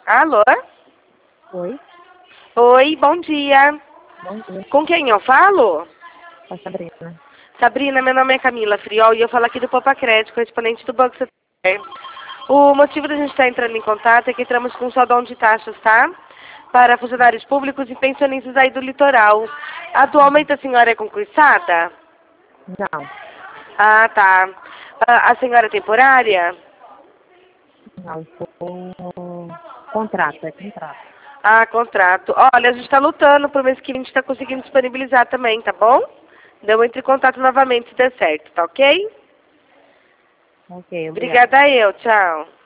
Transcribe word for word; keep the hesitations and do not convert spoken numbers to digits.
Alô? Oi, Oi, bom dia. bom dia. Com quem eu falo? É a Sabrina. Sabrina, meu nome é Camila Friol e eu falo aqui do Poupa Crédito, correspondente do Banco Santander. O motivo da gente estar entrando em contato é que entramos com saldão de taxas, tá? Para funcionários públicos e pensionistas aí do litoral. Atualmente a senhora é concursada? Não, Ah, tá. Ah, a senhora é temporária? não, sou contrato, é contrato. Ah, contrato. Olha, a gente está lutando para o mês que vem a gente está conseguindo disponibilizar também, tá bom? Então entre em contato novamente se der certo, tá ok? Ok, obrigada. Obrigada eu, tchau.